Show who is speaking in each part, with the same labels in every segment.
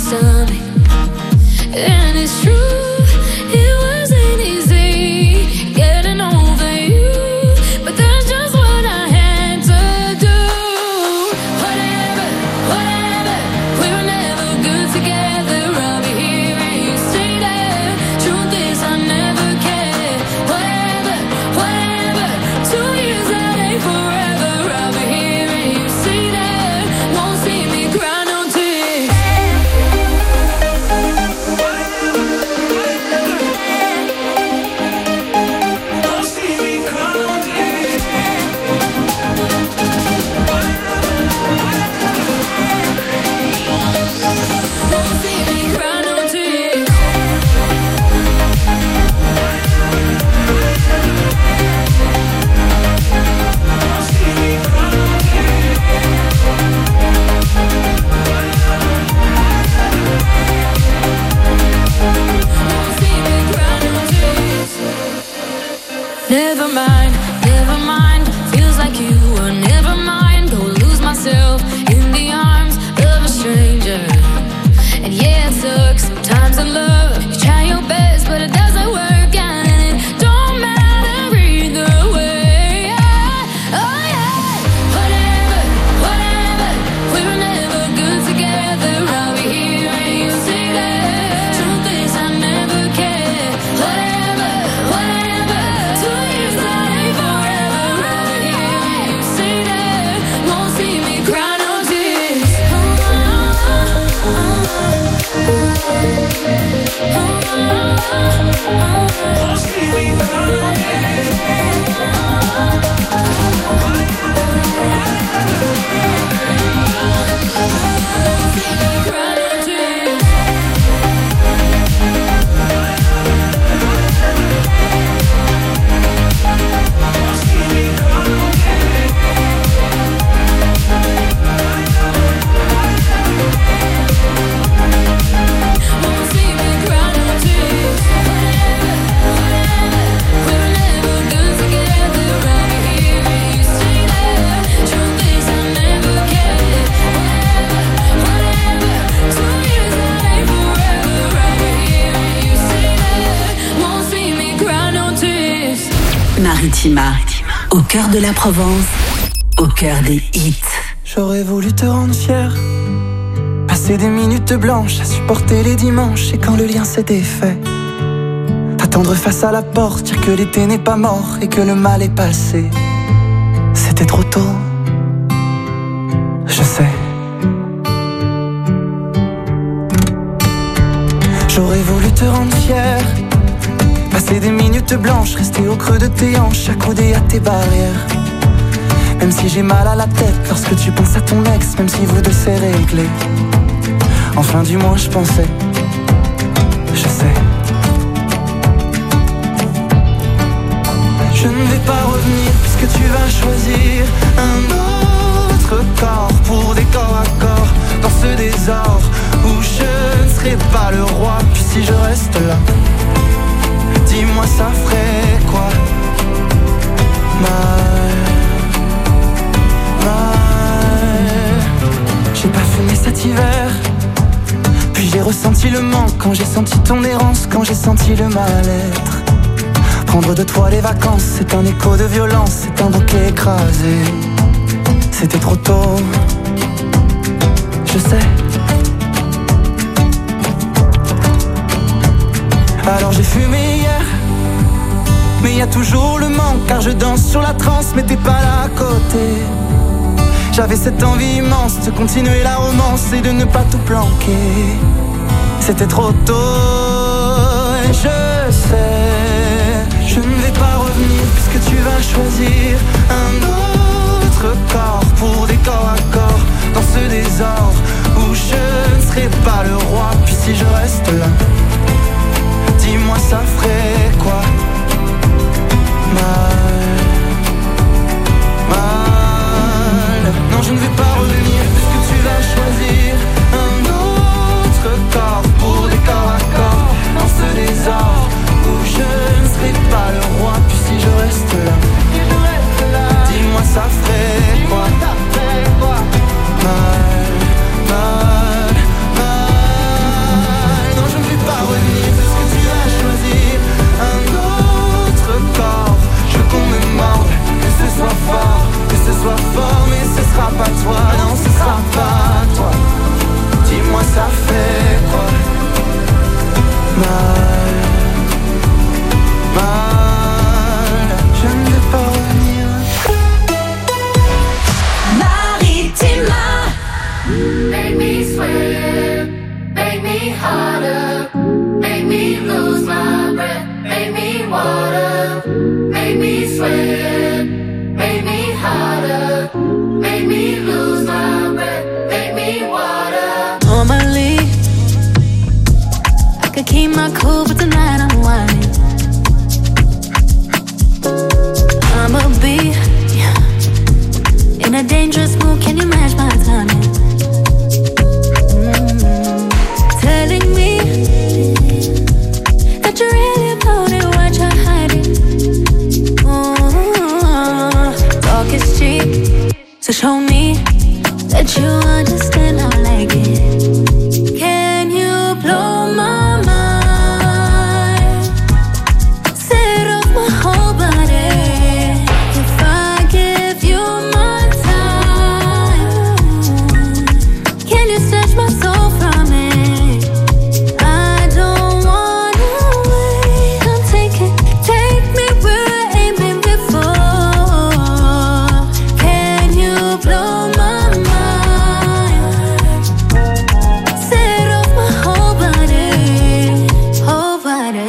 Speaker 1: stomach. And it's true, it wasn't easy getting over you, but that's just what I had to do. Whatever, whatever, we were never good together. I'll be here and you stay there. Truth is I never cared. Whatever, whatever, 2 years that ain't forever. I'll be here and you stay there. Won't see me cry no tears. Never mind, never mind. Feels like you were never mine. Go lose myself in the arms of a stranger. And yeah, it sucks sometimes in love. You try your best, but it doesn't work out, and it don't matter either way. Oh yeah, whatever, whatever. We were never good together. I'll be here and you stay there. Truth is I never cared. Whatever, whatever. 2 years that ain't forever. I'll be here and you stay there. Won't see me cry no tears.
Speaker 2: Maritima, au cœur de la Provence, au cœur des hits.
Speaker 3: J'aurais voulu te rendre fier, passer des minutes blanches à supporter les dimanches. Et quand le lien s'est défait, t'attendre face à la porte, dire que l'été n'est pas mort et que le mal est passé. C'était trop tôt, je sais. J'aurais voulu te rendre fier, passer des minutes blanches, rester au creux de tes hanches, accoudé à tes barrières. Même si j'ai mal à la tête lorsque tu penses à ton ex, même si vous deux c'est réglé. Enfin du moins je pensais, je sais. Je ne vais pas revenir puisque tu vas choisir un autre corps pour des corps à corps dans ce désordre où je ne serai pas le roi. Puis si je reste là, dis-moi ça ferait quoi? Mal, mal. J'ai pas fumé cet hiver, puis j'ai ressenti le manque quand j'ai senti ton errance, quand j'ai senti le mal-être. Prendre de toi les vacances, c'est un écho de violence, c'est un bouquet écrasé. C'était trop tôt, je sais. Alors j'ai fumé hier, mais y a toujours le manque, car je danse sur la transe, mais t'es pas là à côté. J'avais cette envie immense de continuer la romance et de ne pas tout planquer. C'était trop tôt, et je sais. Je ne vais pas revenir puisque tu vas choisir un autre corps pour des corps à corps dans ce désordre où je ne serai pas le roi. Puis si je reste là, dis-moi ça ferait quoi? Mal, mal. Non, je ne vais pas revenir puisque tu vas choisir un autre corps pour des corps à corps dans ce désordre où je ne serai pas le roi. Puis si je reste là, dis-moi ça ferait quoi? Mal, mal, mal.
Speaker 1: Make me sweat, make me harder, make me lose my breath, make me water, make me sweat, make me harder, make me lose my breath, make me water. Normally, I could keep my cool, but tonight I'm whining. I'ma be in a dangerous mood, can you match my timing? Telling me that you're really about it, what you're hiding. Talk is cheap, so show me that you understand how I like it. Can you blow my mind? Set off my whole body. If I give you my time, can you snatch my soul from it? I don't wanna wait. I'm taking, take me where I ain't been before. Can you blow my mind? Set off my whole body, whole body.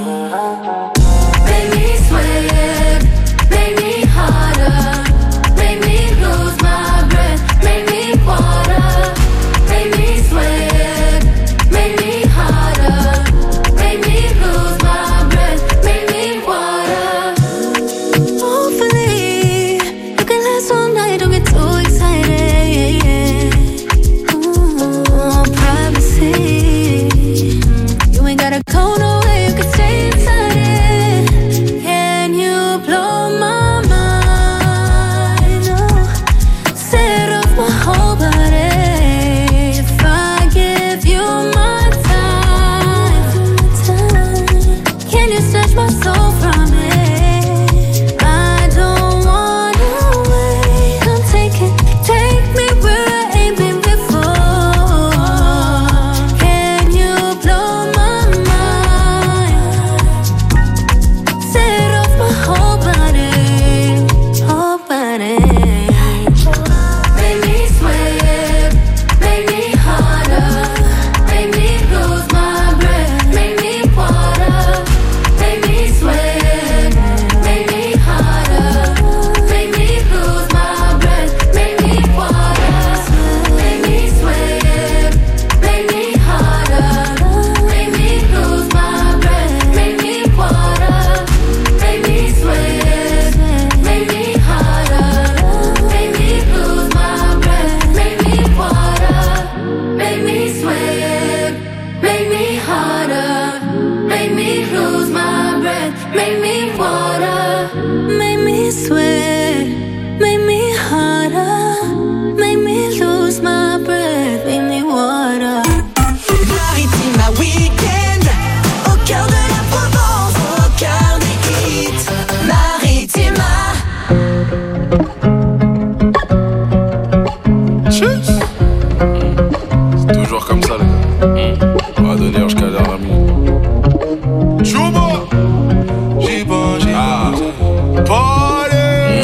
Speaker 1: Make me sweat, make me harder, make me lose my breath, make me water, make me sweat, make me harder, make me lose my breath, make me water. Hopefully, you can last all night, don't get too excited. Privacy, you ain't gotta go nowhere, you can stay inside it. Can you blow my mind? Oh, set off my whole body. If I give you my time, can you snatch my soul from it? I don't wanna wait. I'm taking, take me where I ain't been before. Can you blow my mind? Set off my whole body, whole body. Make me sweat, make me harder, make me lose my breath, make me water, make me sweat, make me harder, make me lose my breath, make me water, make me sweat, make me harder, make me lose my breath, make me water, make me sweat, make me harder, make me lose my breath, make me water, make me sweat, make me harder, make me lose my breath, make me water, make me sweat, make me harder, make me lose my breath, make me water.
Speaker 4: Maritima Weekend, au cœur de la Provence, au cœur des hits. Maritima.
Speaker 5: C'est toujours comme ça, les gars. On va donner jusqu'à dernière minute. Chouba! J'y pense, j'y pense. Party!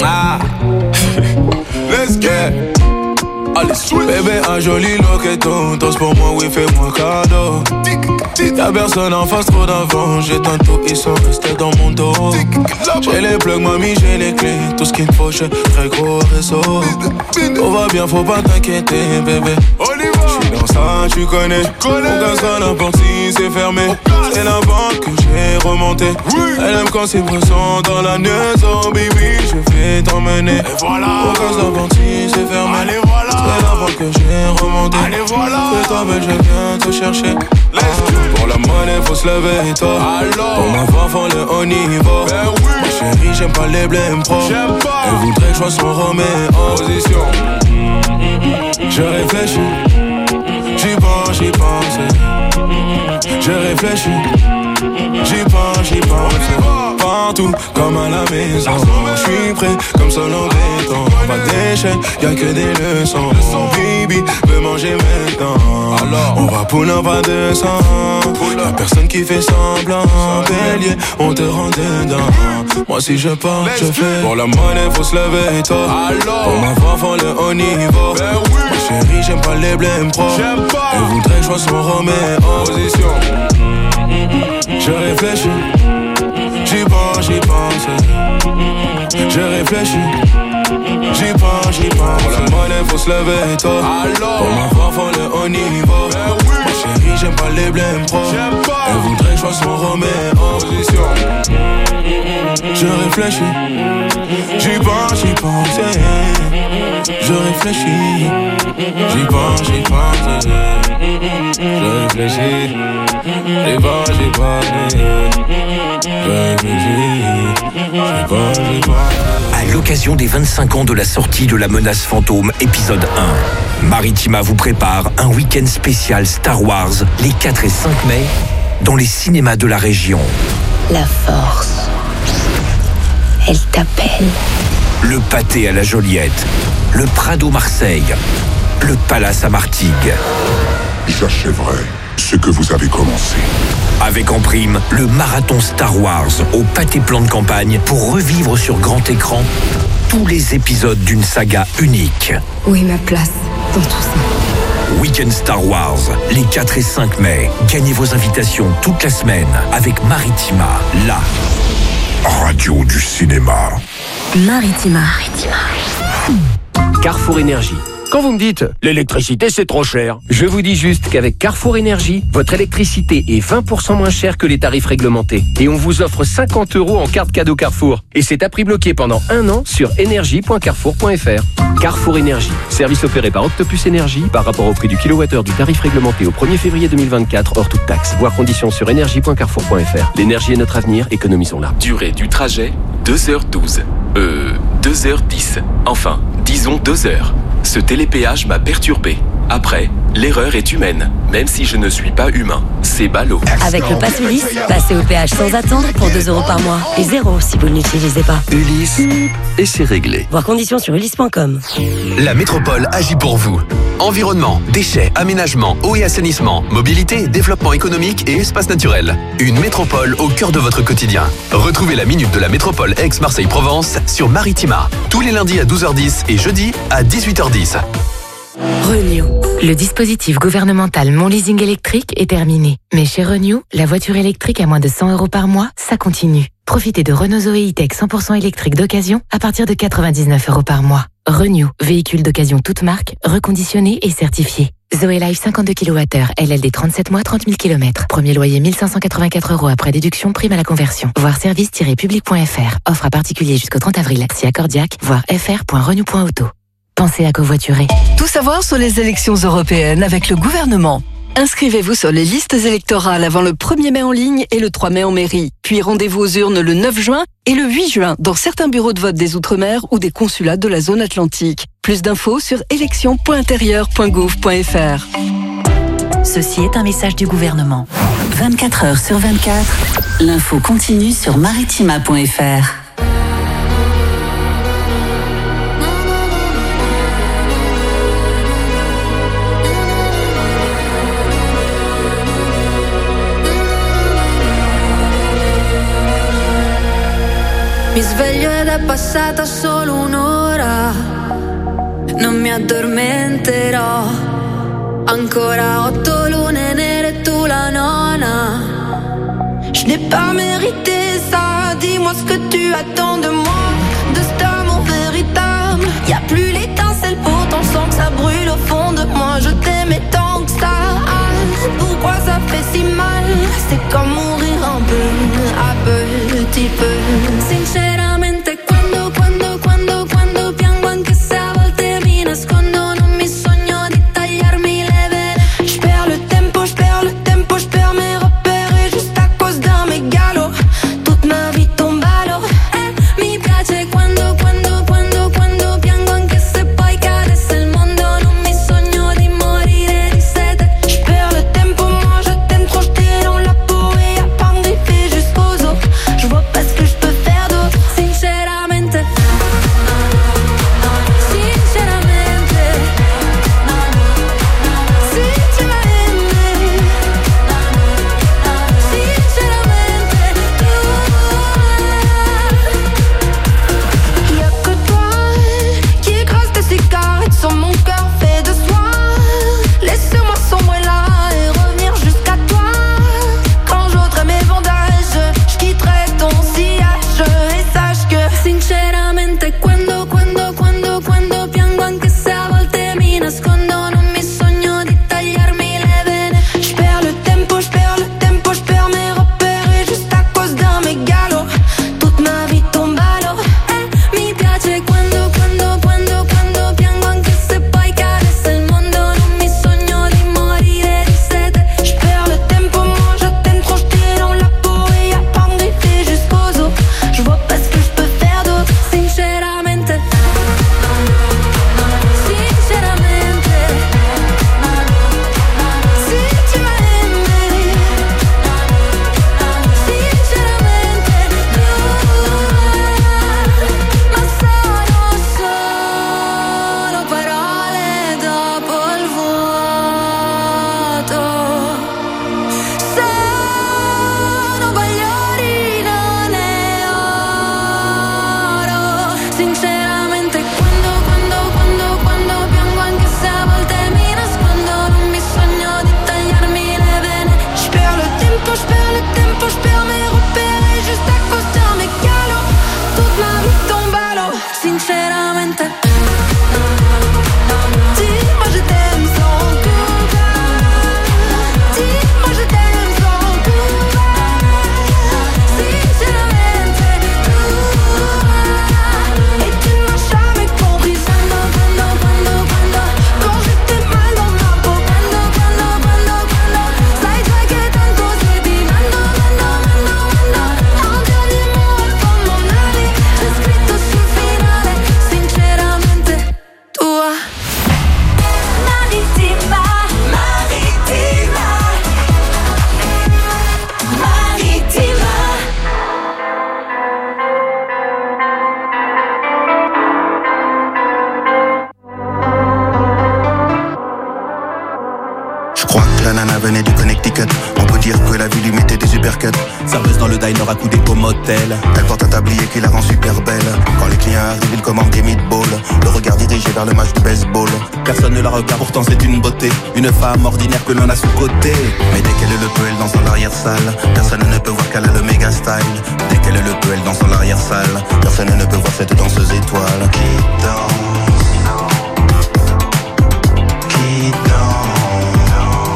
Speaker 5: Let's get! Allez, switch! Bébé, un joli loqueton. Danse pour moi, oui, fais-moi cadeau. Y'a personne en face, trop d'avant. J'éteins tout, ils sont restés dans mon dos. J'ai les plugs, mamie, j'ai les clés. Tout ce qu'il me faut, j'ai très gros réseau. Tout va bien, faut pas t'inquiéter, bébé. J'suis dans ça, tu connais. On casse à la porte si c'est fermé. C'est la banque que j'ai remontée. Elle aime quand c'est pressant dans la maison, baby. Je vais t'emmener. On casse la porte si c'est fermé. C'est la banque que j'ai remontée. Fais-toi belle, je viens te chercher. Pour la monnaie, faut se lever tôt. Pour ma voix, faut le haut niveau. Ma chérie, j'aime pas les blèmes pro. Elle voudrait que je sois son Roméo. Position. Je réfléchis. J'y pense, j'y pense. Je réfléchis. J'y pense, j'y pense. Partout, comme à la maison. J'suis prêt, comme sol en béton. Pas d'échec, y'a que des leçons. Bibi veut manger maintenant. Alors On va poula pas descendre. Y'a personne qui fait semblant. Bélier, on te rend dedans. Moi si je pars, je fais. Pour la monnaie faut se lever tôt. Pour ma voix faut le haut niveau. Ma chérie j'aime pas les blèmes pro. Elle voudrait que je sois son Roméo. Position. Je réfléchis. J'y pense. Je réfléchis. J'y pense. Pour la monnaie faut se lever tôt. Pour ma voix faut le haut niveau. Ma chérie j'aime pas les blèmes pro. Elle voudrait que je sois son Roméo. Position. Je réfléchis. J'y pense. Je réfléchis. J'y pense. Je réfléchis. J'y pense.
Speaker 6: À l'occasion des 25 ans de la sortie de La Menace Fantôme, épisode 1, Maritima vous prépare un week-end spécial Star Wars les 4 et 5 mai dans les cinémas de la région.
Speaker 7: La force, elle t'appelle.
Speaker 6: Le Pâté à la Joliette, le Prado Marseille, le Palace à Martigues.
Speaker 8: J'achèverai ce que vous avez commencé.
Speaker 6: Avec en prime le marathon Star Wars au Pâté Plan de Campagne pour revivre sur grand écran tous les épisodes d'une saga unique.
Speaker 7: Où est ma place dans tout ça?
Speaker 6: Week-end Star Wars, les 4 et 5 mai. Gagnez vos invitations toute la semaine avec Maritima, la radio du cinéma.
Speaker 2: Maritima.
Speaker 9: Carrefour Énergie. Quand vous me dites « l'électricité c'est trop cher », je vous dis juste qu'avec Carrefour Énergie, votre électricité est 20% moins chère que les tarifs réglementés. Et on vous offre 50 € en carte cadeau Carrefour. Et c'est à prix bloqué pendant 1 an sur énergie.carrefour.fr. Carrefour Énergie, service opéré par Octopus Énergie par rapport au prix du kilowattheure du tarif réglementé au 1er février 2024 hors toute taxe. Voir conditions sur énergie.carrefour.fr. L'énergie est notre avenir, économisons-la.
Speaker 10: Durée du trajet, 2h12. 2h10. Enfin, disons 2 heures. Ce télépéage m'a perturbé. Après, l'erreur est humaine, même si je ne suis pas humain. C'est ballot.
Speaker 2: Avec le Pass Ulysse, passez au péage sans attendre pour 2 € par mois. Et 0 si vous ne l'utilisez pas.
Speaker 6: Ulysse, et c'est réglé.
Speaker 2: Voir conditions sur ulysse.com.
Speaker 11: La métropole agit pour vous. Environnement, déchets, aménagement, eau et assainissement, mobilité, développement économique et espace naturel. Une métropole au cœur de votre quotidien. Retrouvez la minute de la métropole Aix-Marseille-Provence sur Maritima. Tous les lundis à 12h10 et jeudi à 18h10.
Speaker 12: Renew. Le dispositif gouvernemental Mon Leasing électrique est terminé. Mais chez Renew, la voiture électrique à moins de 100 € par mois, ça continue. Profitez de Renault Zoé E-Tech 100% électrique d'occasion à partir de 99 € par mois. Renew, véhicule d'occasion toute marque, reconditionné et certifié. Zoé Life 52 kWh, LLD 37 mois, 30 000 km. Premier loyer 1584 € après déduction, prime à la conversion. Voir service-public.fr. Offre à particulier jusqu'au 30 avril. Si accordiaque, voir fr.renew.auto. Pensez à covoiturer.
Speaker 13: Tout savoir sur les élections européennes avec le gouvernement. Inscrivez-vous sur les listes électorales avant le 1er mai en ligne et le 3 mai en mairie. Puis rendez-vous aux urnes le 9 juin et le 8 juin dans certains bureaux de vote des Outre-mer ou des consulats de la zone atlantique. Plus d'infos sur élections.intérieur.gouv.fr.
Speaker 2: Ceci est un message du gouvernement. 24 heures sur 24, l'info continue sur maritima.fr.
Speaker 1: Mi sveglio ed è passata solo un'ora, non mi addormenterò. Ancora 8 lune nere e tu la nona. Je n'ai pas mérité ça, dis-moi ce que tu attends de moi, de cet amour véritable. Y'a plus l'étincelle, pourtant sens que ça brûle au fond de moi. Je t'aimais tant que ça, pourquoi ça fait si mal? C'est comme mourir un peu, à petit peu. Sinceramente quando piango anche se a volte mi nascondo, non mi sogno di tagliarmi le vene. Je perds le tempo, je perds mes repères juste à cause d'un mégalo. Toute ma vie tombe à l'eau. Mi piace quando piango anche se poi cadesse il mondo, non mi sogno di morire.
Speaker 3: Crois que la nana venait du Connecticut. On peut dire que la vie lui mettait des uppercuts. Serveuse dans le diner à coups au motel. Elle porte un tablier qui la rend super belle. Quand les clients arrivent, ils commandent des meatballs. Le regard dirigé vers le match de baseball. Personne ne la regarde, pourtant c'est une beauté. Une femme ordinaire que l'on a sous-côté. Mais dès qu'elle le peut, elle danse dans l'arrière-salle. Personne ne peut voir qu'elle a le méga style. Dès qu'elle le peut, elle danse dans l'arrière-salle. Personne ne peut voir cette danseuse étoile qui danse. Qui danse.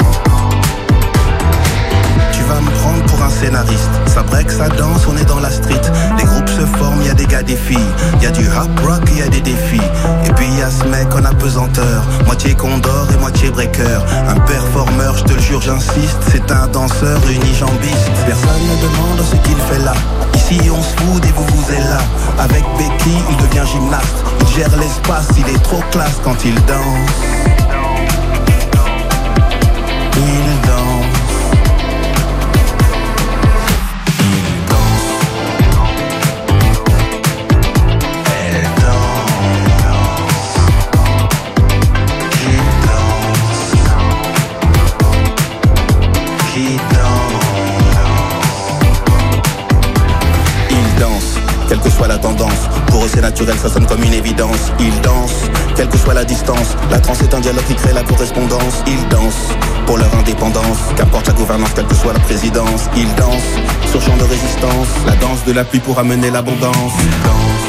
Speaker 3: Tu vas me prendre pour un scénariste. Ça break, ça danse, on est dans la street. Les groupes se forment, y a des gars, des filles. Y a du rap rock, y a des défis. Et puis y a ce mec en apesanteur, moitié condor et moitié breaker. Un performeur, je te le jure, j'insiste. C'est un danseur unijambiste. Personne ne demande ce qu'il fait là. Ici on se fout et vous êtes là. Avec Becky, il devient gymnaste. Il gère l'espace, il est trop classe quand il danse. Il danse. Quelle que soit la tendance, pour eux c'est naturel, ça sonne comme une évidence. Ils dansent, quelle que soit la distance. La transe est un dialogue qui crée la correspondance. Ils dansent pour leur indépendance, qu'importe la gouvernance, quelle que soit la présidence. Ils dansent sur champ de résistance, la danse de la pluie pour amener l'abondance. Ils dansent.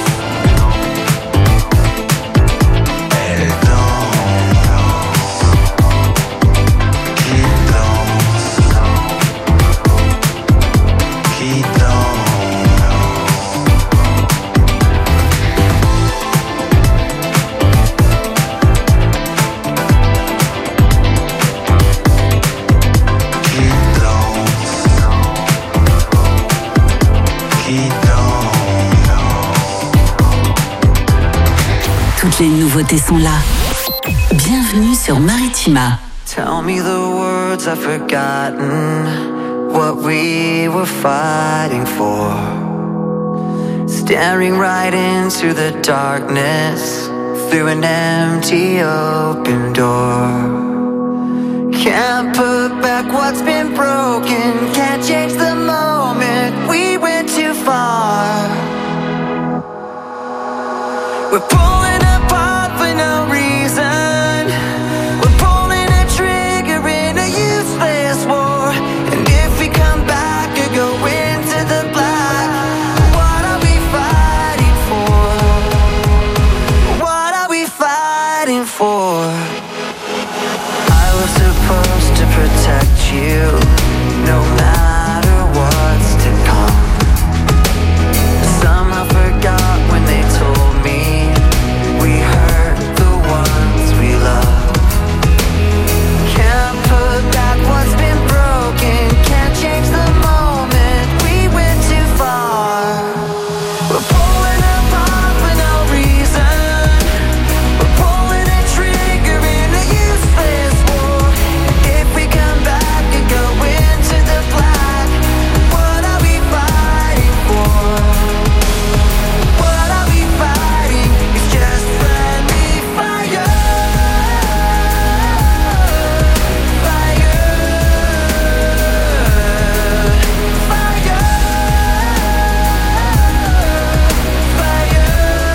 Speaker 2: Toutes les nouveautés sont là. Bienvenue sur Maritima.
Speaker 14: Tell me the words I've forgotten, what we were fighting for. Staring right into the darkness, through an empty open door. Can't put back what's been broken, can't change the moment, we went too far. We're pulling apart for no reason. We're pulling a trigger in a useless war. And if we come back or go into the black, what are we fighting for? What are we fighting for? I was supposed to protect you, no matter what's to come. Somehow forgot when they told me we hurt the ones we love. Can't put back what's been broken, can't change the moment, we went too far. We're pulling apart for no reason. We're pulling a trigger in a useless war. If we come back and go into the black, what are we fighting for? What are we fighting? It's just friendly fire. Fire. Fire. Fire.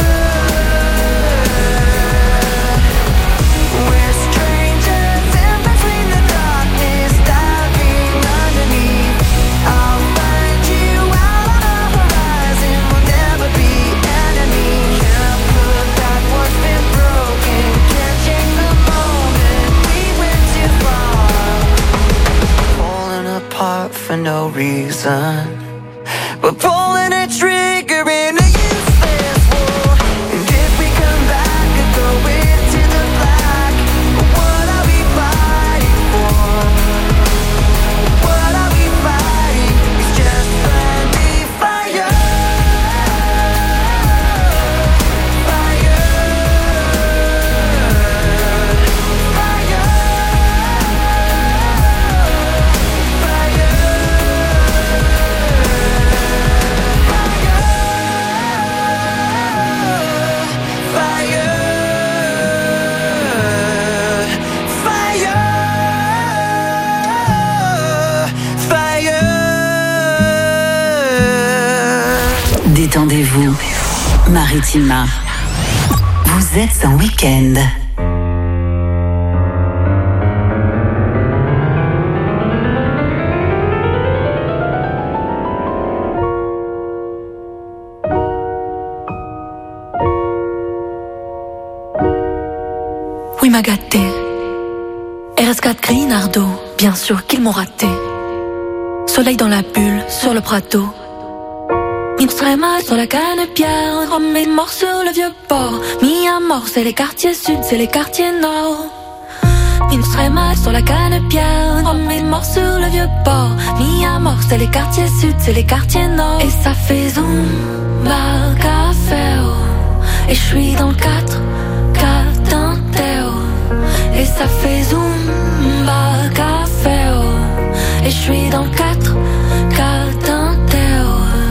Speaker 14: We're strangers in between the darkness, diving underneath. I'll find you out on the horizon, we'll never be enemies. Can't put back what's been broken, can't change the moment, we went too far. Falling apart for no reason. We're pulling a trigger in a useless war. And if we come back and go into the black, what are we fighting for? What are we fighting? It's just friendly fire. Fire. Fire. Fire.
Speaker 2: Détendez-vous. Maritima. Vous êtes en week-end.
Speaker 15: Oui, m'a gâté. RS4 Grinardo, bien sûr qu'ils m'ont raté. Soleil dans la bulle, sur le prato. Mis très mal sur la canne-pierre, Rome est mort sur le vieux port. Mis à mort, c'est les quartiers sud, c'est les quartiers nord. Mis très mal sur la canne-pierre, Rome est mort sur le vieux port. Mis à mort, c'est les quartiers sud, c'est les quartiers nord. Et ça fait zumba, café, oh. Et je suis dans le 4 d'un Théo. Et ça fait zumba, café, oh. Et je suis dans le 4 d'un Théo.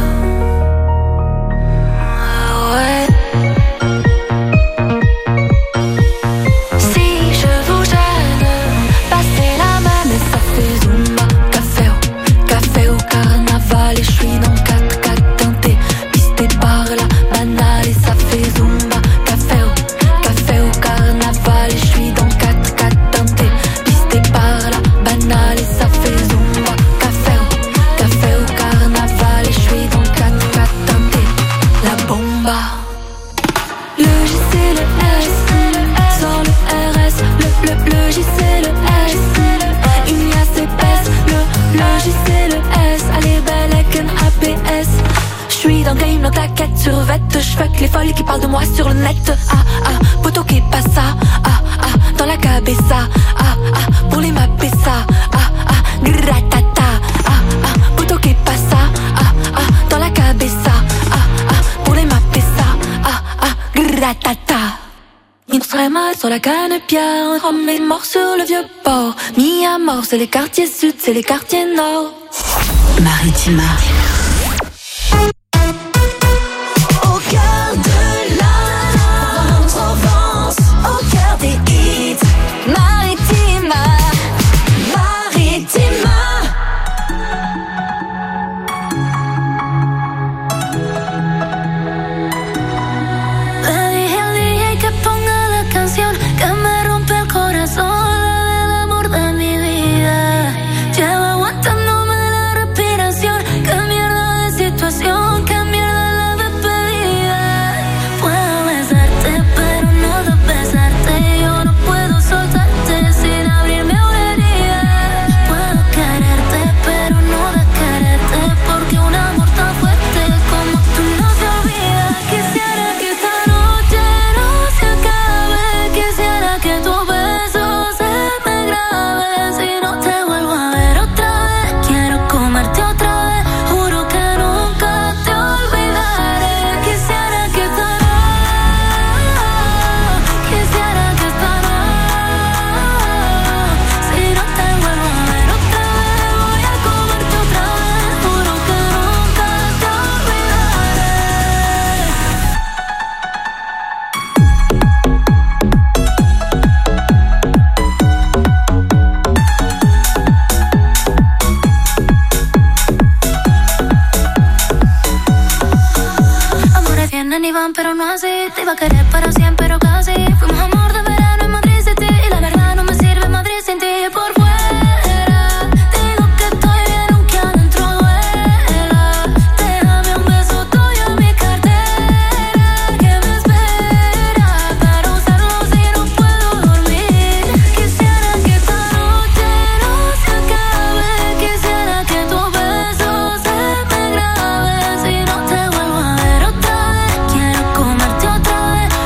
Speaker 15: Ouais. Si je vous gêne, passez la main. Et ça fait zumba, café au carnaval. Et je suis dans le 4 d'un T, pisté par la banale. Et ça fait zumba, café au carnaval. Et je suis dans le 4 d'un T, pisté par la banale. Et ça fait zumba, café au carnaval. Et je suis dans le 4 d'un T, la bomba. Le J c'est le S, sans le RS. Le J c'est le S, une liasse épaisse. Le J c'est le S, allez belle avec un APS. J'suis dans le game, dans ta quête sur vête. J'fuck les folles qui parlent de moi sur le net. Poto qui passe ça. Dans la cabeza. Pour les mapper ça. Gratata. Poto qui passe ça. Dans la cabeza. Pour les mapper ça. Gratata. Il serait mal sur la canne-pierre. Rome est mort sur le vieux port. Mis à mort, c'est les quartiers sud, c'est les quartiers nord.
Speaker 2: Maritima.
Speaker 4: Au cœur de la Provence, au cœur des hits. Maritima, Maritima.
Speaker 1: Le dije al DJ que ponga la canción que me rompe el corazón, la del amor de mi vida. Llevo aguantándome la respiración. Qué mierda de situación, qué mierda la despedida. Puedo besarte, pero no de besarte. Yo no puedo soltarte sin abrirme una herida. Puedo quererte, pero no de quererte, porque un amor tan fuerte como tú no se olvida. Quisiera que esta noche no se acabe. Quisiera que tu beso se me grabe. Si no te vuelvo a ver otra vez, quiero comerte otra vez. Juro que nunca te olvidaré. Quisiera que esta noche, quisiera que esta noche, si no te vuelvo a ver otra vez, voy a comerte otra vez. Juro que nunca te olvidaré. Amores vienen y van, pero no así. Te iba a querer para siempre, pero casi. Fuimos amor de verano en Madrid City. Y la verdad no me sirve Madrid sin ti. Por fuera te digo que estoy bien, aunque adentro duela. Déjame un beso tuyo en mi cartera, que me espera para usarlo si no puedo dormir. Quisiera que esta noche no se acabe. Quisiera que tu beso se me grabe. Si no te vuelvo a ver otra vez, quiero comerte otra vez.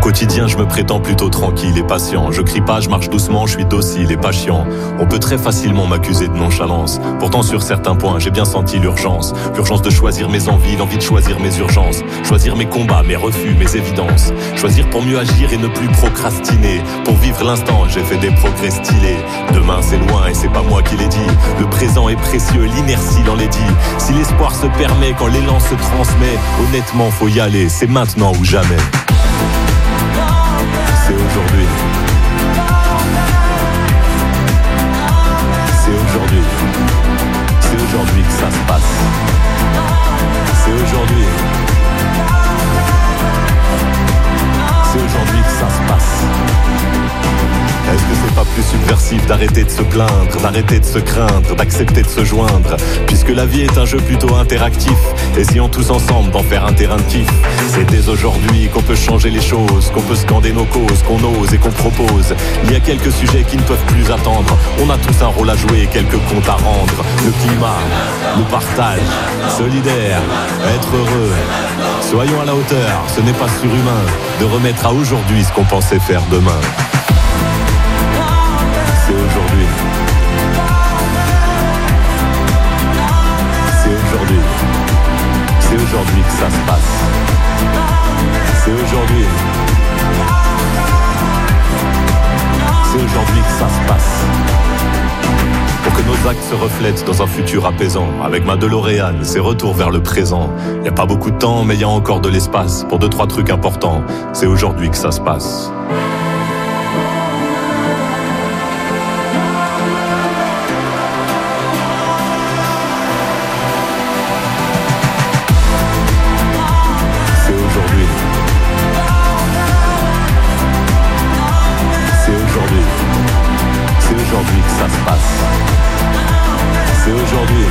Speaker 16: quotidien, je me prétends plutôt tranquille et patient. Je crie pas, je marche doucement, je suis docile et pas chiant. On peut très facilement m'accuser de nonchalance. Pourtant sur certains points, j'ai bien senti l'urgence. L'urgence de choisir mes envies, l'envie de choisir mes urgences. Choisir mes combats, mes refus, mes évidences. Choisir pour mieux agir et ne plus procrastiner. Pour vivre l'instant, j'ai fait des progrès stylés. Demain c'est loin et c'est pas moi qui l'ai dit. Le présent est précieux, l'inertie l'enlaidit. Si l'espoir se permet, quand l'élan se transmet, honnêtement faut y aller, c'est maintenant ou jamais. C'est aujourd'hui. C'est aujourd'hui. C'est aujourd'hui que ça se passe. C'est aujourd'hui. C'est aujourd'hui que ça se passe. Est-ce que c'est pas plus subversif d'arrêter de se plaindre, d'arrêter de se craindre, d'accepter de se joindre? Puisque la vie est un jeu plutôt interactif, essayons tous ensemble d'en faire un terrain de kiff. C'est dès aujourd'hui qu'on peut changer les choses, qu'on peut scander nos causes, qu'on ose et qu'on propose. Il y a quelques sujets qui ne peuvent plus attendre. On a tous un rôle à jouer et quelques comptes à rendre. Le climat, le partage, solidaire, être heureux. Soyons à la hauteur, ce n'est pas surhumain de remettre à aujourd'hui ce qu'on pensait faire demain. C'est aujourd'hui. C'est aujourd'hui. C'est aujourd'hui que ça se passe. C'est aujourd'hui. C'est aujourd'hui que ça se passe. Pour que nos actes se reflètent dans un futur apaisant. Avec ma DeLorean, c'est retour vers le présent. Y a pas beaucoup de temps, mais y a encore de l'espace pour 2-3 trucs importants. C'est aujourd'hui que ça se passe. C'est aujourd'hui.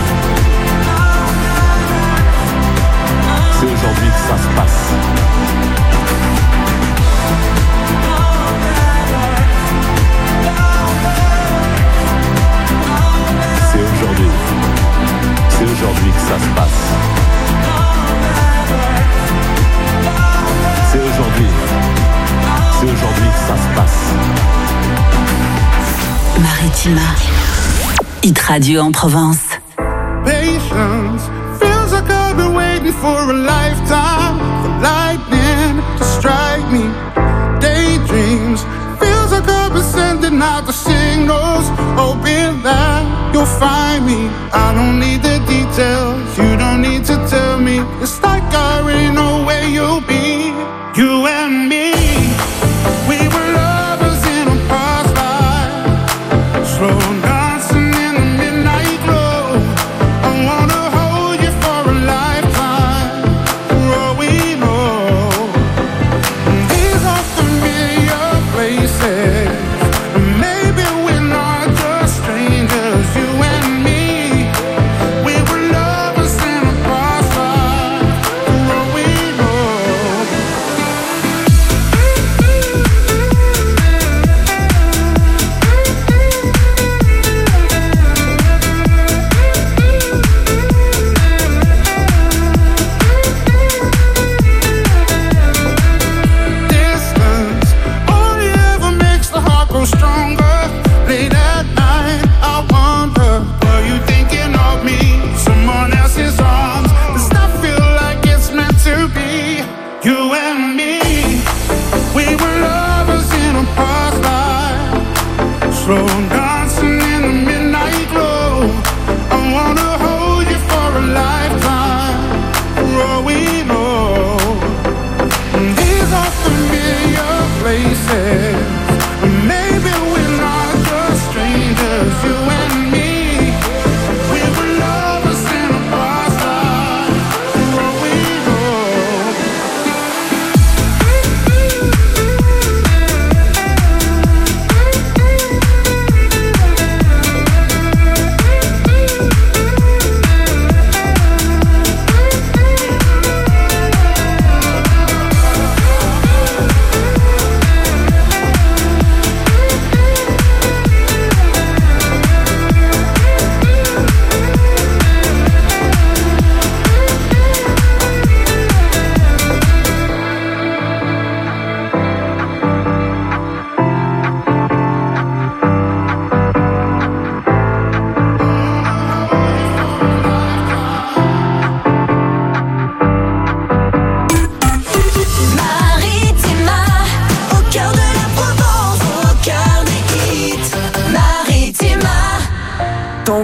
Speaker 16: C'est aujourd'hui que ça se passe. C'est aujourd'hui. C'est aujourd'hui que ça se passe. C'est aujourd'hui. C'est aujourd'hui que ça se passe.
Speaker 2: Maritima. Hit Radio en Provence.
Speaker 17: Patience feels like I've been waiting for a lifetime for lightning to strike me. Daydreams feels like I've been sending out the signals, hoping that you'll find me. I don't need the details, you don't need to tell me. It's like I already know where you'll be. You and me, we were lovers in a past life. Slow down.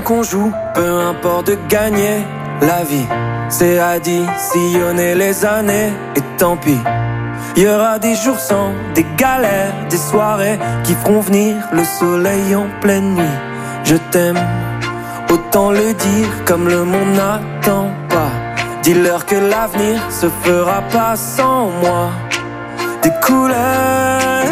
Speaker 18: qu'on joue, peu importe de gagner. La vie, c'est additionner les années. Et tant pis, y aura des jours sans, des galères, des soirées qui feront venir le soleil en pleine nuit. Je t'aime, autant le dire comme le monde n'attend pas. Dis-leur que l'avenir se fera pas sans moi. Des couleurs,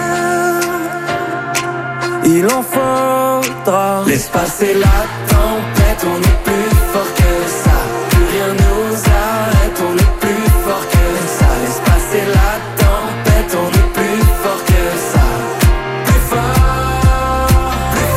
Speaker 18: il en faudra. Laisse passer la tempête, on est plus fort que ça. Plus rien nous arrête, on est plus fort que ça. Laisse passer la tempête, on est plus fort que ça. Plus fort, plus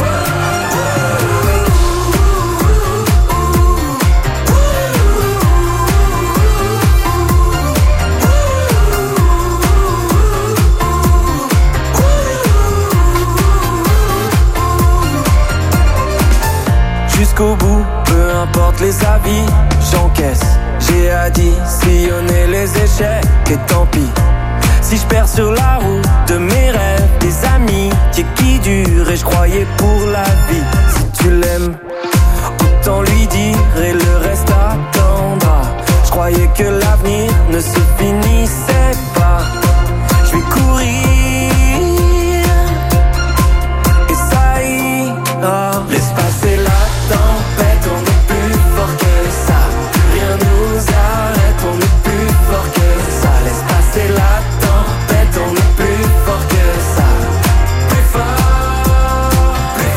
Speaker 18: jusqu'au bout, peu importe les avis, j'encaisse. J'ai additionné les échecs et tant pis. Si je perds sur la route de mes rêves, des amitiés qui durent et je croyais pour la vie. Si tu l'aimes, autant lui dire et le reste attendra. Je croyais que l'avenir ne se finissait pas. Je vais courir et ça ira. Laisse passer la tempête, on est plus fort que ça. Plus rien nous arrête, on est plus fort que ça. Laisse passer la tempête, on est plus fort que ça. Plus fort, plus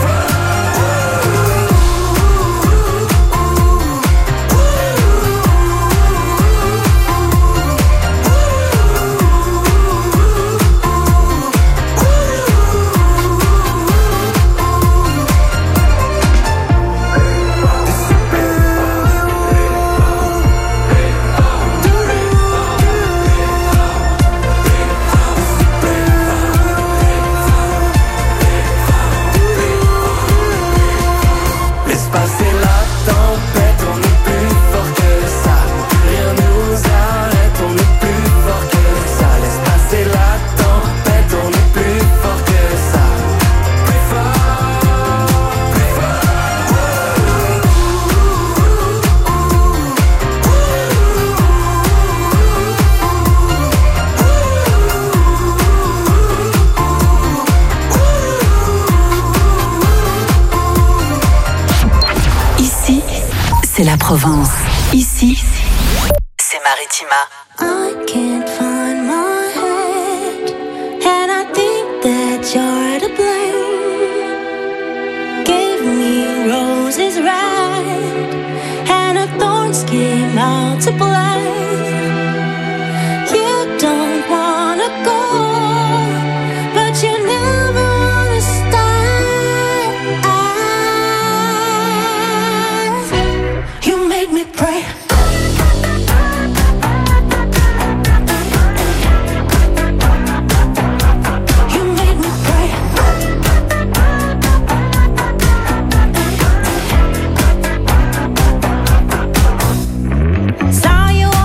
Speaker 18: laisse passer la tempête, on est plus fort que ça. Plus rien nous arrête, on est plus fort que ça. Laisse passer la tempête, on est plus fort que ça. Plus fort, plus
Speaker 2: Ici, c'est la Provence. Ici, c'est Maritima.
Speaker 15: I can't find my head, and I think that you're to blame. Gave me roses red, and her thorns came out to play. You don't wanna go, but you never wanna stay. You made me pray. You made me pray. Saw you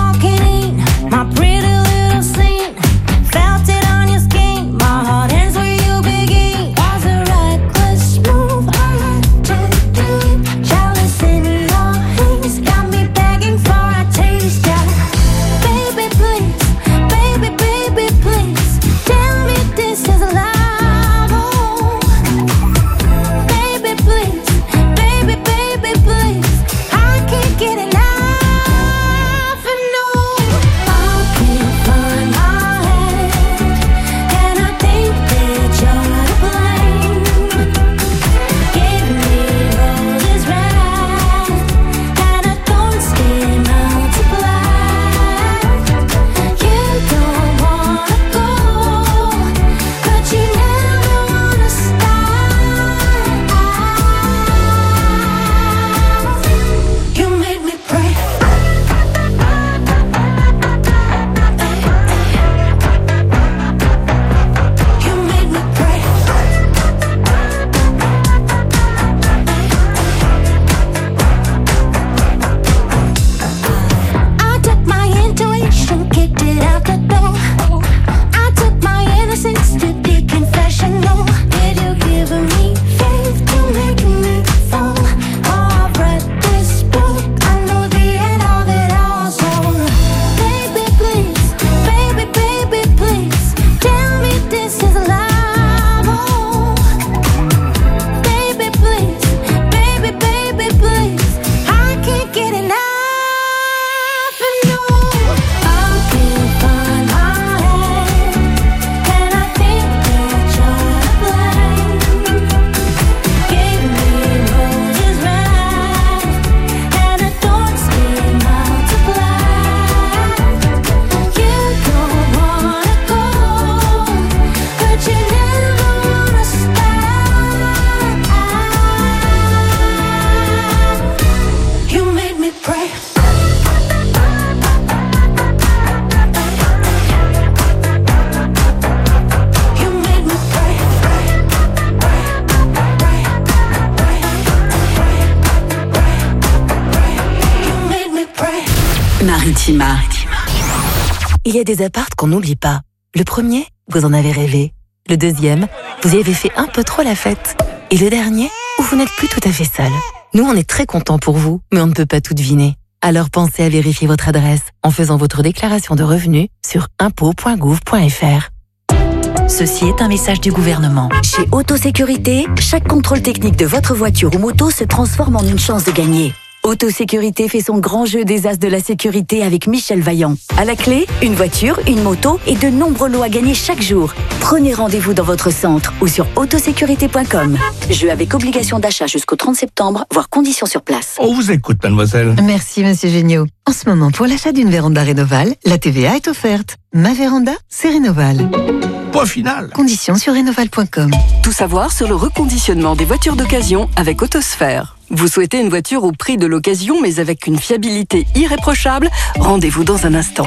Speaker 19: Il y a des apparts qu'on n'oublie pas. Le premier, vous en avez rêvé. Le deuxième, vous y avez fait un peu trop la fête. Et le dernier, où vous n'êtes plus tout à fait seul. Nous, on est très contents pour vous, mais on ne peut pas tout deviner. Alors pensez à vérifier votre adresse en faisant votre déclaration de revenus sur impôts.gouv.fr.
Speaker 2: Ceci est un message du gouvernement.
Speaker 20: Chez Autosécurité, chaque contrôle technique de votre voiture ou moto se transforme en une chance de gagner. Autosécurité fait son grand jeu des as de la sécurité avec Michel Vaillant. À la clé, une voiture, une moto et de nombreux lots à gagner chaque jour. Prenez rendez-vous dans votre centre ou sur autosécurité.com. Jeu avec obligation d'achat jusqu'au 30 septembre, voire conditions sur place.
Speaker 21: On vous écoute, mademoiselle.
Speaker 22: Merci, monsieur Géniaud. En ce moment, pour l'achat d'une véranda Rénoval, la TVA est offerte. Ma véranda, c'est Rénoval.
Speaker 21: Point final.
Speaker 22: Conditions sur rénoval.com.
Speaker 13: Tout savoir sur le reconditionnement des voitures d'occasion avec Autosphère. Vous souhaitez une voiture au prix de l'occasion mais avec une fiabilité irréprochable? Rendez-vous dans un instant.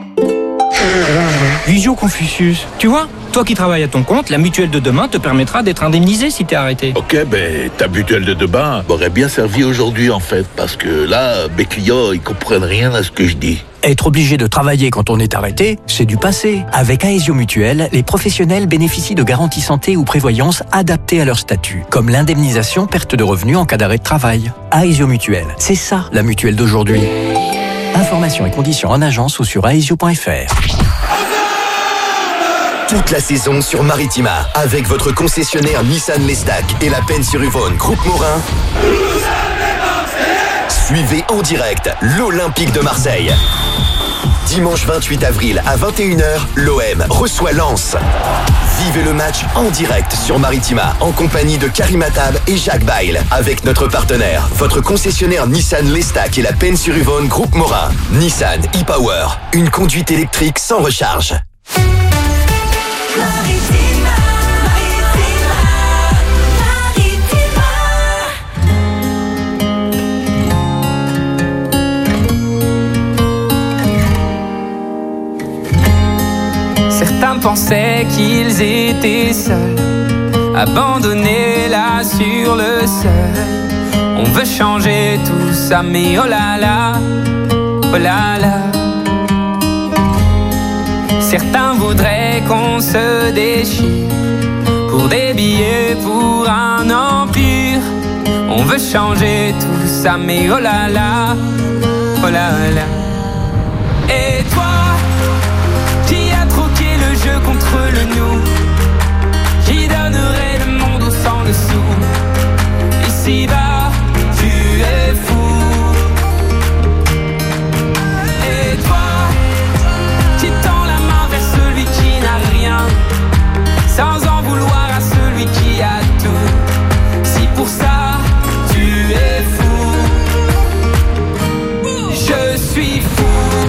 Speaker 23: Visio Confucius, tu vois, toi qui travailles à ton compte, la mutuelle de demain te permettra d'être indemnisé si t'es arrêté.
Speaker 24: Ok, ta mutuelle de demain m'aurait bien servi aujourd'hui en fait, parce que là, mes clients, ils comprennent rien à ce que je dis.
Speaker 25: Être obligé de travailler quand on est arrêté, c'est du passé. Avec Aesio Mutuelle, les professionnels bénéficient de garanties santé ou prévoyance adaptées à leur statut, comme l'indemnisation perte de revenus en cas d'arrêt de travail. Aesio Mutuelle, c'est ça la mutuelle d'aujourd'hui. Informations et conditions en agence ou sur aesio.fr.
Speaker 26: Toute la saison sur Maritima, avec votre concessionnaire Nissan Lestac et la Peine-sur-Yvonne Groupe Morin. Suivez en direct l'Olympique de Marseille. Dimanche 28 avril à 21h, l'OM reçoit Lens. Vivez le match en direct sur Maritima en compagnie de Karim Attab et Jacques Bail. Avec notre partenaire, votre concessionnaire Nissan Lestac et la Peine-sur-Yvonne Groupe Morin. Nissan e-Power, une conduite électrique sans recharge.
Speaker 27: Certains pensaient qu'ils étaient seuls, abandonnés là sur le seuil. On veut changer tout ça, mais oh là là, oh là là. Certains voudraient qu'on se déchire pour des billets, pour un empire. On veut changer tout ça, mais oh là là, oh là là. Et toi, qui a troqué le jeu contre le nous, qui donnerait le monde au sang dessous. Ici-bas, tu es fou. Et toi, qui tend la main vers celui qui n'a rien, sans en vouloir à celui qui a tout. Si pour ça, tu es fou, je suis fou.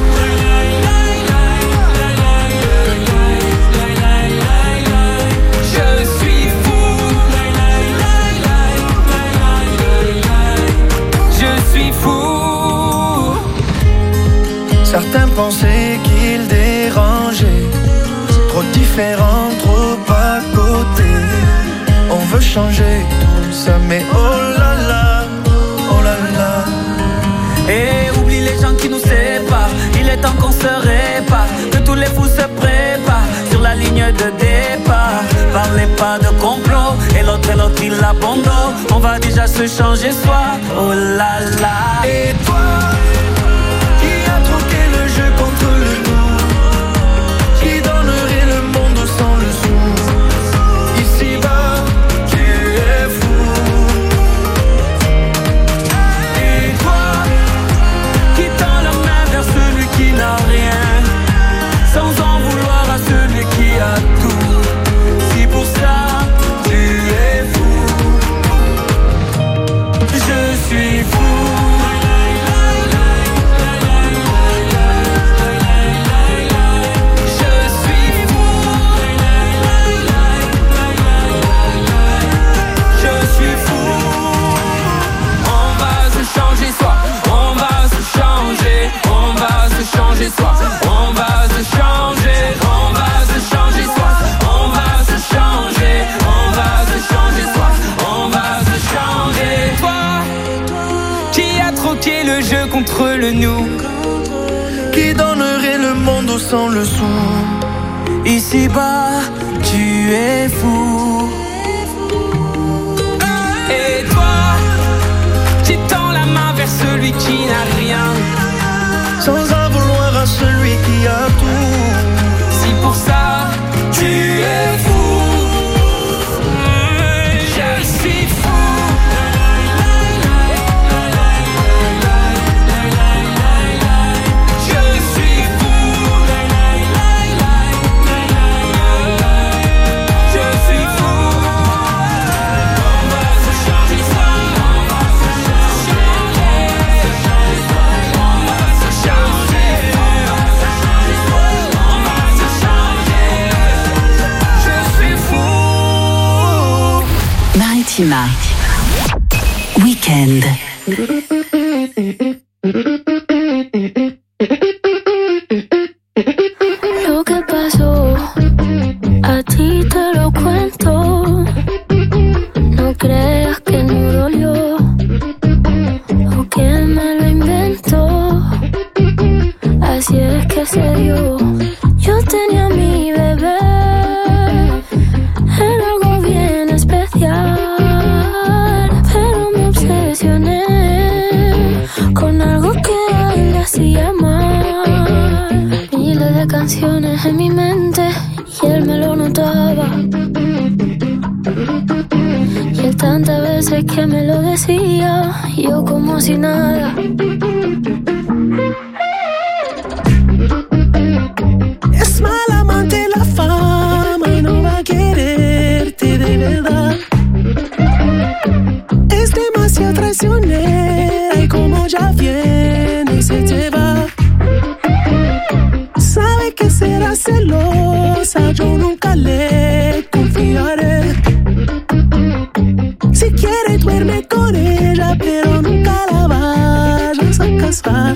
Speaker 18: Certains pensaient qu'ils dérangeaient, trop différents, trop à côté. On veut changer tout ça, mais oh là là, oh là là.
Speaker 27: Et oublie les gens qui nous séparent, il est temps qu'on se répare, que tous les fous se préparent sur la ligne de départ. Parlez pas de complot, et l'autre il abandonne. On va déjà se changer soi, oh là là.
Speaker 18: Et toi, contre le nous, qui donnerait le monde sans le sou. Ici-bas, tu es fou. Et toi, qui tend la main vers celui qui n'a rien, sans en vouloir à celui qui a tout. Si pour ça, tu es fou, je suis fou.
Speaker 27: Soi. On va se changer, on va se changer soi. On va se changer, on va se changer soi. On va se changer. Toi, qui a troqué le jeu contre le nous,
Speaker 18: qui donnerait le monde au sans leçon. Ici-bas, tu es fou.
Speaker 27: Et toi, tu tends la main vers celui qui n'a rien,
Speaker 18: sans en vouloir à celui qui a tout.
Speaker 27: Si pour ça, tu es fou. Je suis fou.
Speaker 2: Maritima. Weekend.
Speaker 15: Lo que pasó, a ti te lo cuento. No creas que no dolió o que me lo inventó. Así es que se dio. Yo tenía a mi bebé, era algo bien especial, pero me obsesioné con algo que a él le hacía mal. Miles de canciones en mi mente y él me lo notaba. Y él tantas veces que me lo decía, yo como si nada.
Speaker 18: Es mal amante la fama y no va a quererte de verdad. Es demasiado traicionera y como ya viene se te va. Sabe que será celosa, yo nunca le confiaré. Si quiere duerme con ella, pero nunca la vayas a casar.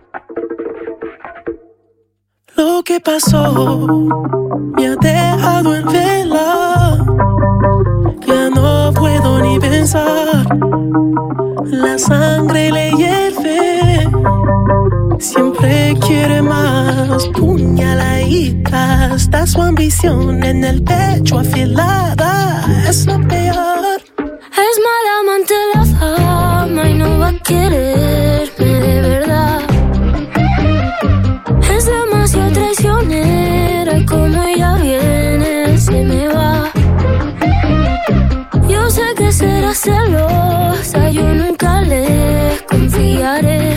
Speaker 18: Lo que pasó me ha dejado en vela. Ya no puedo ni pensar. La sangre le hierve. Siempre quiere más. Puñaladita. Está su ambición en el pecho afilada. Es lo peor.
Speaker 15: Es mala amante la fama y no va a quererme de verdad. Es demasiado traicionera y como ella viene se me va. Yo sé que será celosa, yo nunca le confiaré.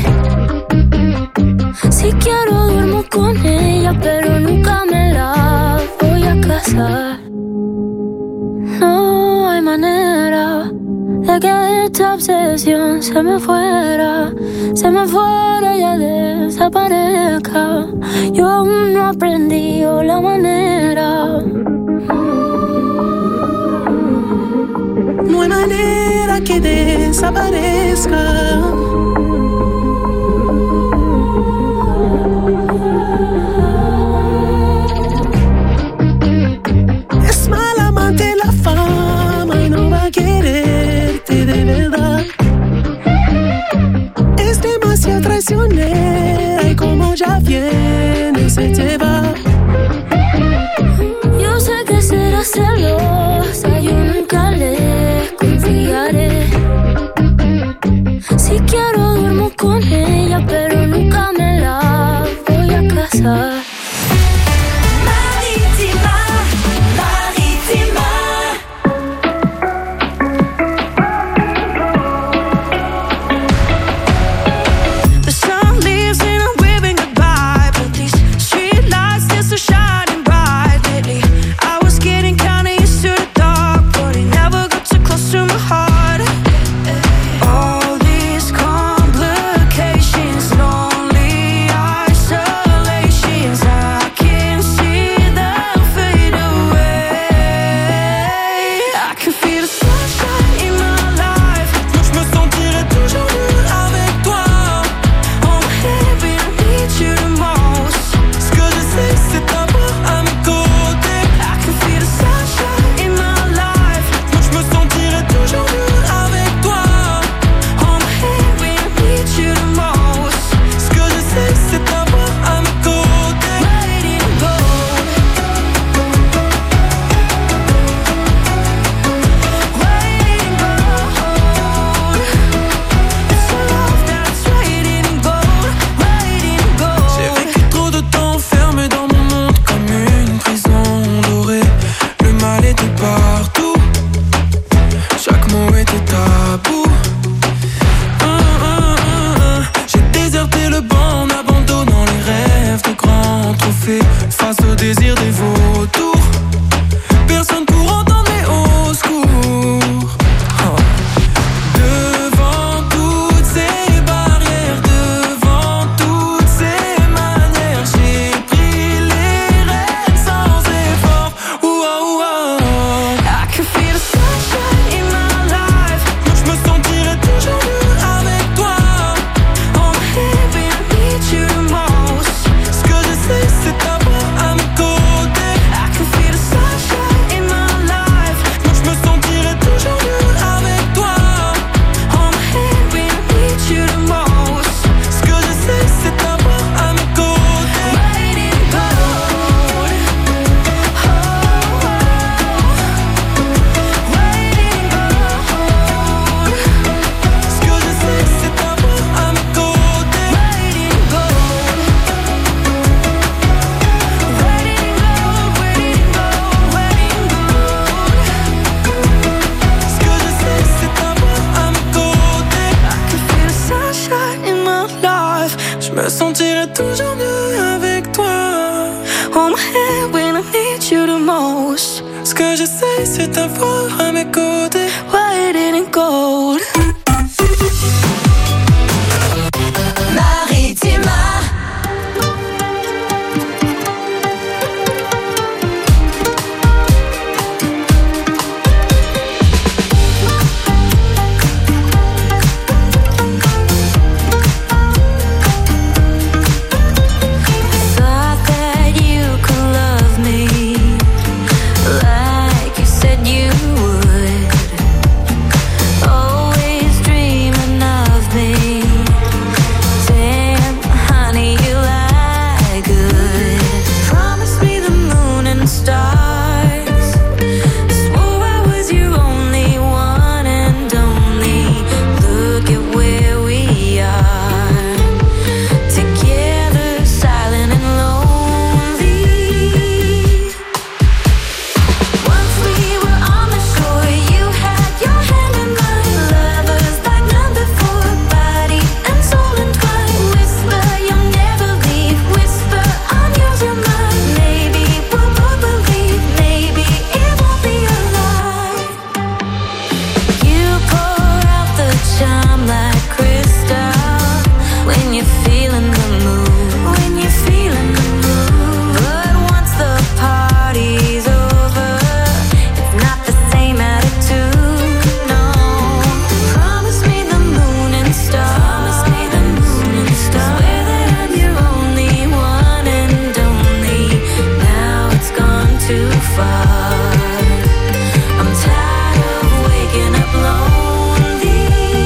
Speaker 15: Si quiero duermo con ella, pero nunca me la voy a casar. No hay manera de que esta obsesión se me fuera y ya desaparezca. Yo aún no aprendí la manera.
Speaker 18: No hay manera que desaparezca. Es mal amante la fama y no va a quererte de verdad. Es demasiado traicionera y como ya viene se te va.
Speaker 15: Yo sé que será celosa, yo nunca le confiaré. Si quiero duermo con ella, pero nunca me la voy a casar.
Speaker 4: The sun leaves and I'm waving goodbye, but these street
Speaker 5: côté, face au désir des vautours. Personne pour entendre mes hauts secours. Devant toutes ces barrières, devant toutes ces manières, j'ai pris les rênes sans effort. I can feel the sunshine in my life. Je me sentirai toujours mieux avec toi. On my head when I need you the most. Ce que je sais c'est t'avoir à mes côtés. I can feel the sunshine in my life. Je me sentirai toujours mieux avec toi. On my head when I need you the most. Ce que je sais c'est t'avoir à mes côtés. Waiting gold. Waiting gold. Ce que je sais c'est t'avoir à mes côtés. Waiting gold. Waiting gold, waiting gold, waiting gold. Ce que je sais c'est t'avoir à mes côtés. I can feel the sunshine in my life. Je me sentirai toujours mieux avec toi. On my head when I need you the most. Ce que je sais c'est t'avoir à mes côtés. Waiting gold.
Speaker 4: Maritima.
Speaker 1: Thought that you could love me like you said you would. Always dreaming of me. Damn, honey, you lie good. Promise me the moon and stars. Swore I was your only one and only. Look at where we are. Together, silent and lonely. Once we were on the shore, you had your hand in mine. Lovers like none before, body and soul entwined. Whisper, you'll never leave. Whisper, I'm yours, you're mine. Maybe we'll both believe. Maybe it won't be a lie. You pour out the charm like crystal when you're feeling the mood. When you're feeling the mood. But once the party's over, it's not the same attitude. No. Promise me the moon and stars. Promise me the moon and stars. Swear that I'm your only one and only. Now it's gone too far. I'm tired of waking up lonely.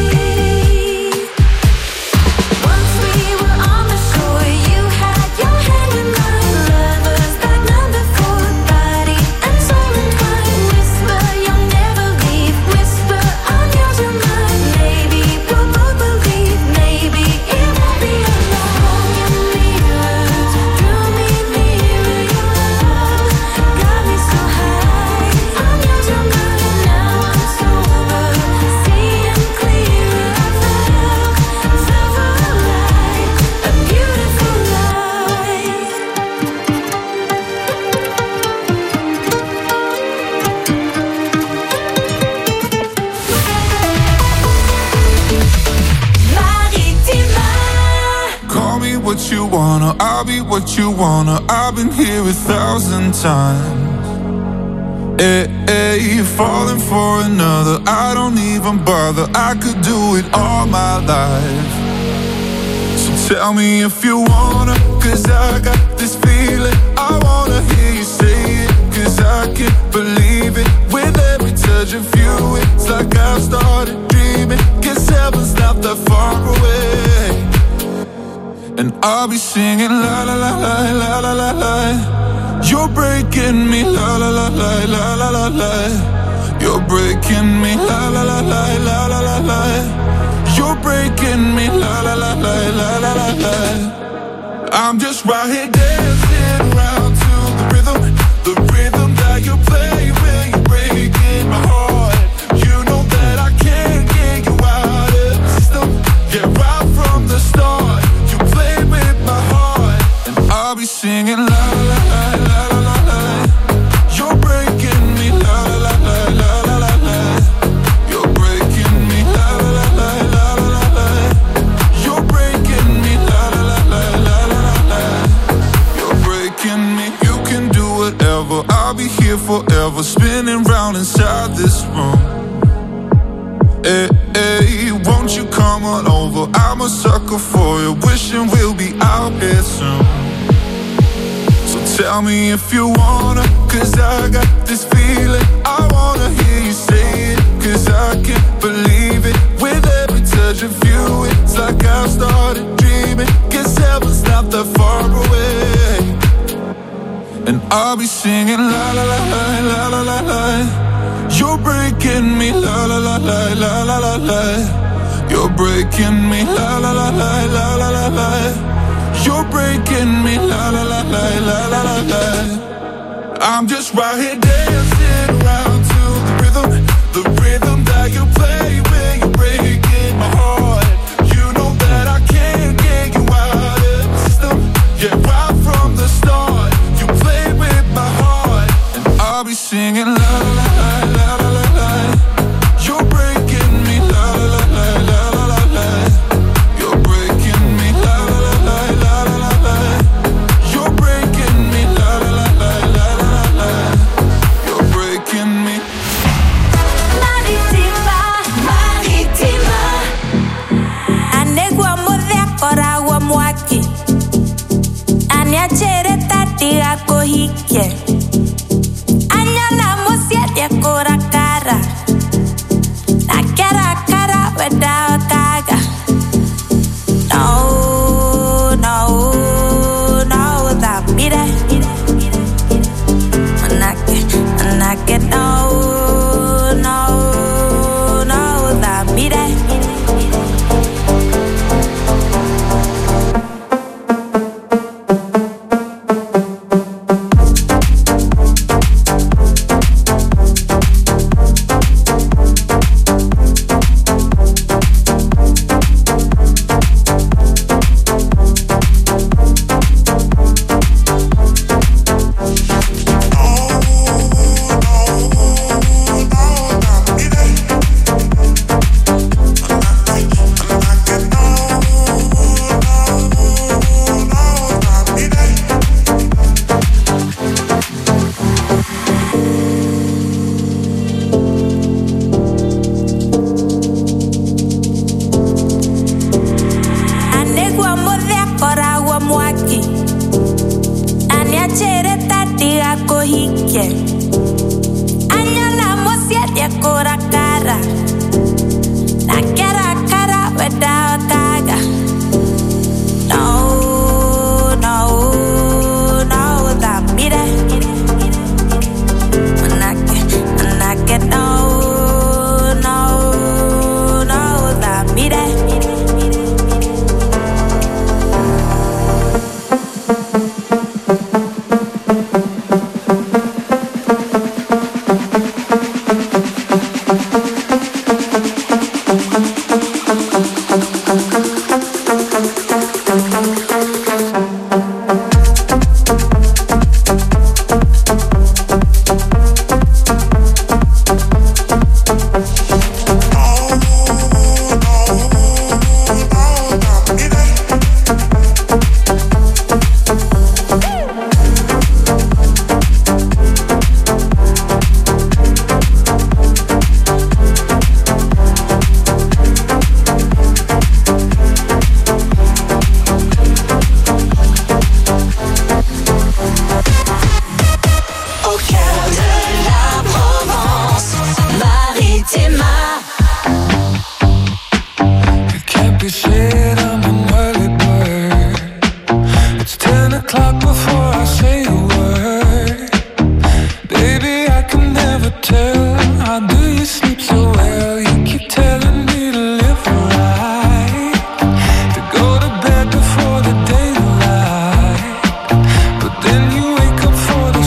Speaker 1: Once we were on the shore, you had your hand in mine. Lovers like none before, body and soul entwined. Whisper, you'll never leave. Whisper, I'm yours, you're mine. Maybe we'll both believe. Maybe it won't be a lie. Your mirrors drew me nearer. Your love got me so high. I'm yours, you're mine. Now I'm sober, seeing clearer. I felt alive, a beautiful life.
Speaker 4: Maritima.
Speaker 17: Call me what you wanna, I'll be what you wanna. I've been here 1,000 times. You're falling for another. I don't even bother. I could do it all my life. So tell me if you wanna, 'cause I got this feeling. I wanna hear you say it, 'cause I can't believe it. With every touch of you, it's like I've started dreaming. 'Cause heaven's not that far away. And I'll be singing la la la la la la la la. You're breaking me la la la la la la la la. You're breaking me la la la la la la la la. You're breaking me la la la la la la la la. I'm just right here dancing around to the rhythm that you play when you're breaking my heart. You know that I can't get you out of the system. Yeah, right from the start, you play with my heart, and I'll be singing la la
Speaker 6: here forever, spinning round inside this room. Hey, hey, won't you come on over? I'm a sucker for you, wishing we'll be out here soon. So tell me if you wanna, cause I got this feeling. I wanna hear you say it, cause I can't believe it. With every touch of you, it's like I've started dreaming. Guess heaven's not that far away. And I'll be singing la la la la la la la la. You're breaking me la la la la la la la la. You're breaking me la la la la la la la la. You're breaking me la la la la la la la la. I'm just right here dancing around to the rhythm that you play when you're breaking my heart. You know that I can't get you out of the system. Yeah, right from the start, you play with my heart, and I'll be singing la la la la la la la. You're breaking me la la la la la la la. You're breaking me la la la la la la la. You're breaking me la la la la la la la. You're breaking me.
Speaker 7: Maritima, Maritima. Anegua modea koragua mwaki. Aniachere tatiga kohike. Anyana musia dia kora cara. Na cara cara without kaga. No, no, no, that beat it. Manake, no, no, no, that beat it.
Speaker 5: Tell